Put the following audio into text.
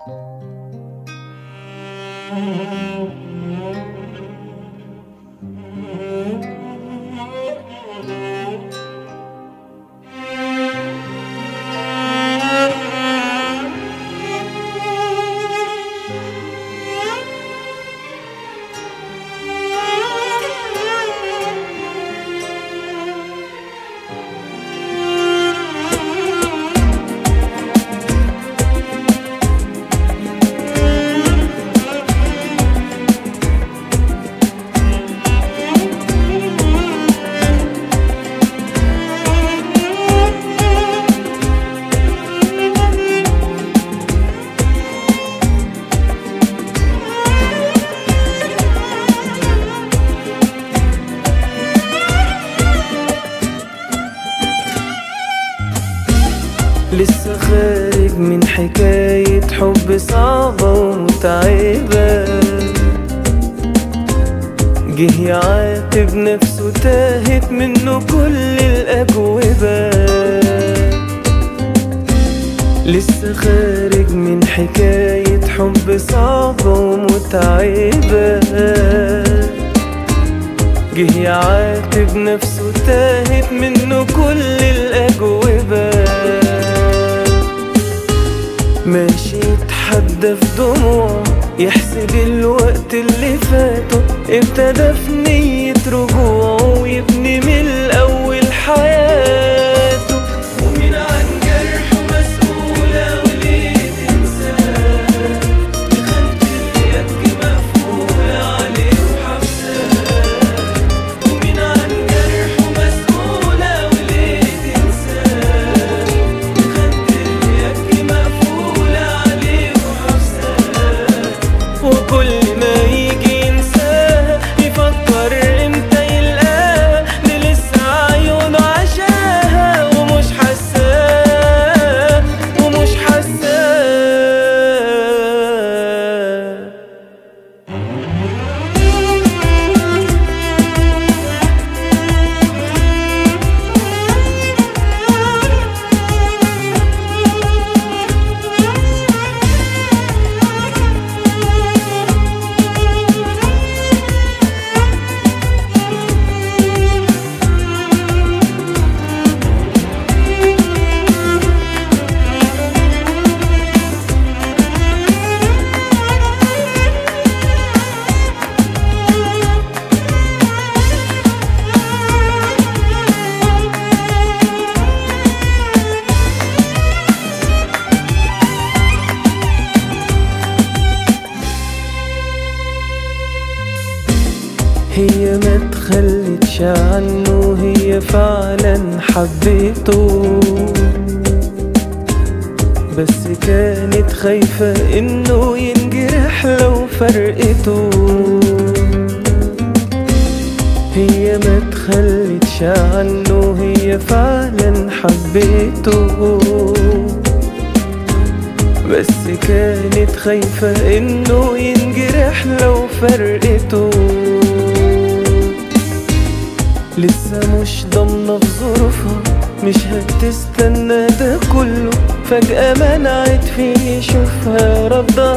لسه خارج من حكاية حب صعبة ومتعبة، جه يعاتب نفسه تاهت منه كل الأجوبة. لسه خارج من حكاية حب صعبة ومتعبة، جه يعاتب نفسه تاهت منه كل الأجوبة. ماشي يتحدى في دموع، يحسب الوقت اللي فاته، ابتدى في نية رجوع ويبني من الأول حياته. ومين عن جرحه مسؤولة وليه تنساه، بخانة اليد مقفولة عليه وحبساه. ومين عن جرحه مسؤولة وليه تنساه، بخانة اليد مقفولة عليه وحبساه. وكل ما يجي ينساها يفكر امتى يلقاها، دي لسه عيونه عشاها ومش حساه ومش حساه. هي ما تخلتش عنه، هي فعلا حبيته، بس كانت خايفة انه ينجرح لو فرقته. هي ما تخلتش عنه، هي فعلا حبيته، بس كانت خايفة انه ينجرح لو فرقته. لسه مش ضامنة في ظروفها، مش هتستنى ده كله، فجأة منعت فيه يشوفها، رافضة